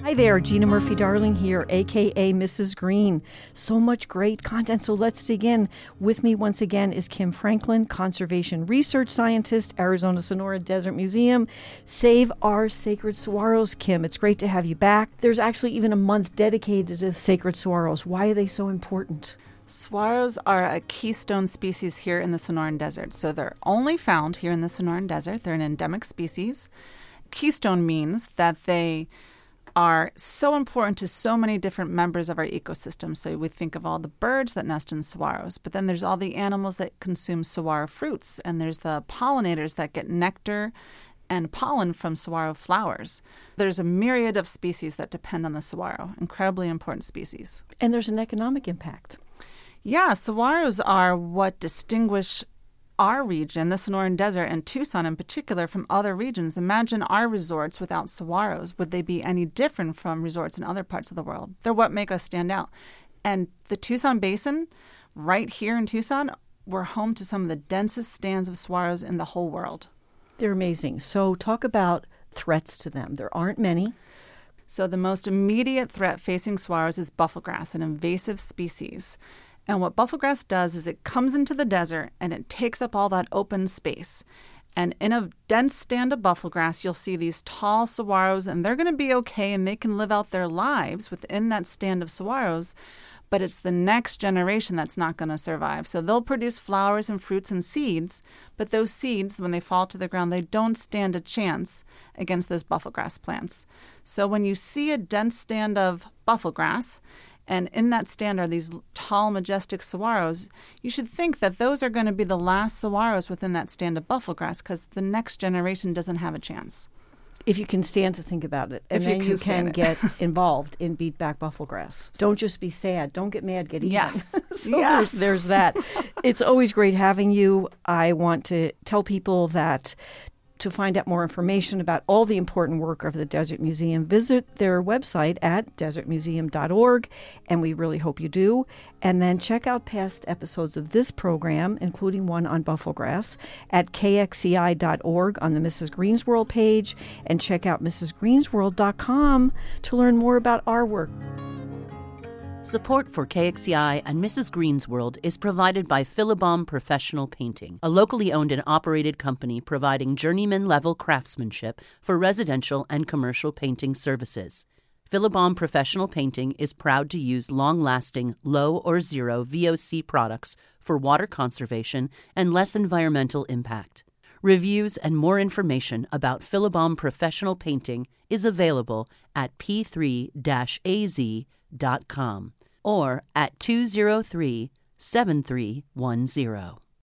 Hi there, Gina Murphy-Darling here, a.k.a. Mrs. Green. So much great content, so let's dig in. With me once again is Kim Franklin, Conservation Research Scientist, Arizona Sonora Desert Museum. Save Our Sacred Saguaros, Kim. It's great to have you back. There's actually even a month dedicated to the sacred saguaros. Why are they so important? Saguaros are a keystone species here in the Sonoran Desert. So they're only found here in the Sonoran Desert. They're an endemic species. Keystone means that they are so important to so many different members of our ecosystem. So we think of all the birds that nest in saguaros, but then there's all the animals that consume saguaro fruits, and there's the pollinators that get nectar and pollen from saguaro flowers. There's a myriad of species that depend on the saguaro, incredibly important species. And there's an economic impact. Yeah, saguaros are what distinguish our region, the Sonoran Desert, and Tucson in particular, from other regions. Imagine our resorts without saguaros. Would they be any different from resorts in other parts of the world? They're what make us stand out. And the Tucson Basin, right here in Tucson, we're home to some of the densest stands of saguaros in the whole world. They're amazing. So talk about threats to them. There aren't many. So the most immediate threat facing saguaros is bufflegrass, an invasive species. And what bufflegrass does is it comes into the desert and it takes up all that open space. And in a dense stand of bufflegrass, you'll see these tall saguaros, and they're going to be okay and they can live out their lives within that stand of saguaros. But it's the next generation that's not going to survive. So they'll produce flowers and fruits and seeds, but those seeds, when they fall to the ground, they don't stand a chance against those bufflegrass plants. So when you see a dense stand of bufflegrass, and in that stand are these tall, majestic saguaros, you should think that those are going to be the last saguaros within that stand of bufflegrass because the next generation doesn't have a chance. If you can stand to think about it. And then you can get involved in beat back bufflegrass. Don't just be sad. Don't get mad, get even. Yes. So yes. There's that. It's always great having you. I want to tell people that to find out more information about all the important work of the Desert Museum, visit their website at desertmuseum.org, and we really hope you do. And then check out past episodes of this program, including one on bufflegrass, at kxci.org on the Mrs. Green's World page, and check out mrsgreensworld.com to learn more about our work. Support for KXCI and Mrs. Green's World is provided by Philibom Professional Painting, a locally owned and operated company providing journeyman-level craftsmanship for residential and commercial painting services. Philibom Professional Painting is proud to use long-lasting, low or zero VOC products for water conservation and less environmental impact. Reviews and more information about Philibom Professional Painting is available at p3-az.com. or at 203-7310.